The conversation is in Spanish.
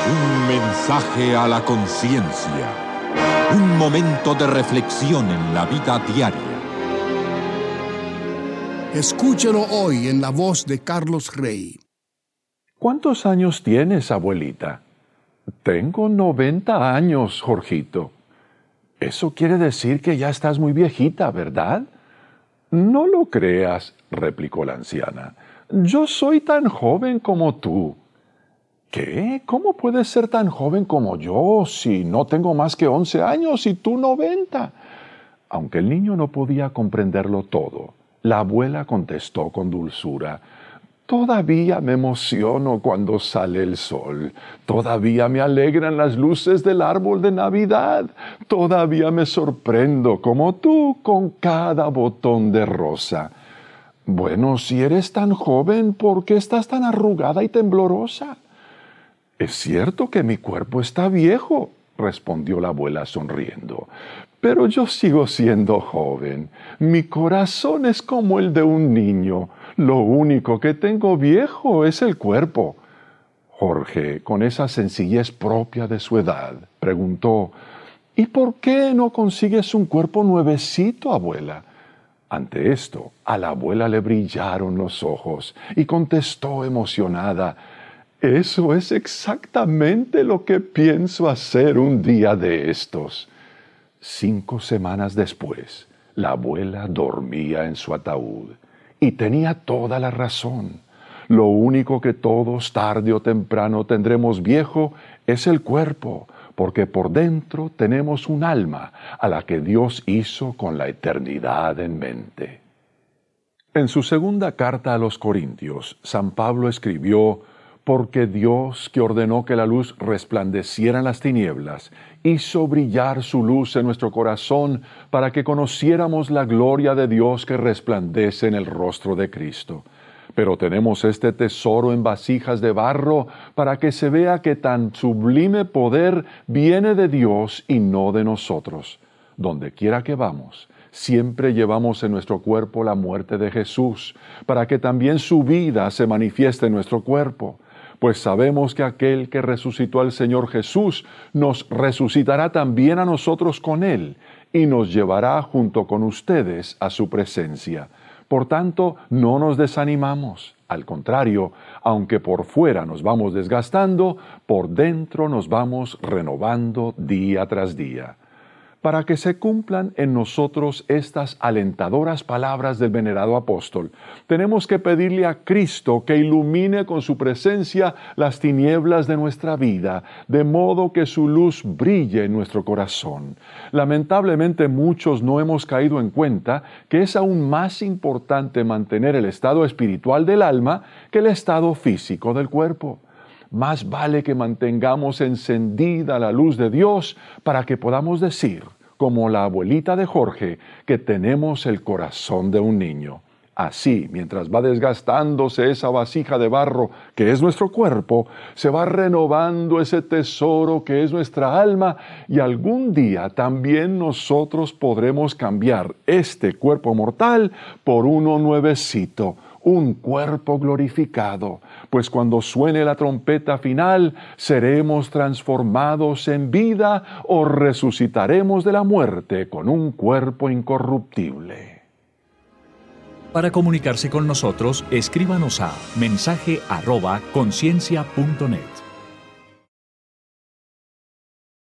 Un mensaje a la conciencia. Un momento de reflexión en la vida diaria. Escúchelo hoy en la voz de Carlos Rey. ¿Cuántos años tienes, abuelita? Tengo 90 años, Jorgito. Eso quiere decir que ya estás muy viejita, ¿verdad? No lo creas, replicó la anciana. Yo soy tan joven como tú. ¿Qué? ¿Cómo puedes ser tan joven como yo si no tengo más que 11 años y tú 90? Aunque el niño no podía comprenderlo todo, la abuela contestó con dulzura: todavía me emociono cuando sale el sol, todavía me alegran las luces del árbol de Navidad, todavía me sorprendo como tú con cada botón de rosa. Bueno, si eres tan joven, ¿por qué estás tan arrugada y temblorosa? Es cierto que mi cuerpo está viejo, respondió la abuela sonriendo, pero yo sigo siendo joven. Mi corazón es como el de un niño. Lo único que tengo viejo es el cuerpo. Jorge, con esa sencillez propia de su edad, preguntó: ¿y por qué no consigues un cuerpo nuevecito, abuela? Ante esto, a la abuela le brillaron los ojos y contestó emocionada: eso es exactamente lo que pienso hacer un día de estos. 5 semanas después, la abuela dormía en su ataúd y tenía toda la razón. Lo único que todos tarde o temprano tendremos viejo es el cuerpo, porque por dentro tenemos un alma a la que Dios hizo con la eternidad en mente. En su segunda carta a los Corintios, San Pablo escribió: porque Dios, que ordenó que la luz resplandeciera en las tinieblas, hizo brillar su luz en nuestro corazón para que conociéramos la gloria de Dios que resplandece en el rostro de Cristo. Pero tenemos este tesoro en vasijas de barro para que se vea que tan sublime poder viene de Dios y no de nosotros. Donde quiera que vamos, siempre llevamos en nuestro cuerpo la muerte de Jesús, para que también su vida se manifieste en nuestro cuerpo. Pues sabemos que aquel que resucitó al Señor Jesús nos resucitará también a nosotros con Él y nos llevará junto con ustedes a su presencia. Por tanto, no nos desanimamos. Al contrario, aunque por fuera nos vamos desgastando, por dentro nos vamos renovando día tras día. Para que se cumplan en nosotros estas alentadoras palabras del venerado apóstol, tenemos que pedirle a Cristo que ilumine con su presencia las tinieblas de nuestra vida, de modo que su luz brille en nuestro corazón. Lamentablemente muchos no hemos caído en cuenta que es aún más importante mantener el estado espiritual del alma que el estado físico del cuerpo. Más vale que mantengamos encendida la luz de Dios para que podamos decir, como la abuelita de Jorge, que tenemos el corazón de un niño. Así, mientras va desgastándose esa vasija de barro que es nuestro cuerpo, se va renovando ese tesoro que es nuestra alma, y algún día también nosotros podremos cambiar este cuerpo mortal por uno nuevecito, un cuerpo glorificado, pues cuando suene la trompeta final, seremos transformados en vida o resucitaremos de la muerte con un cuerpo incorruptible. Para comunicarse con nosotros, escríbanos a mensaje@conciencia.net.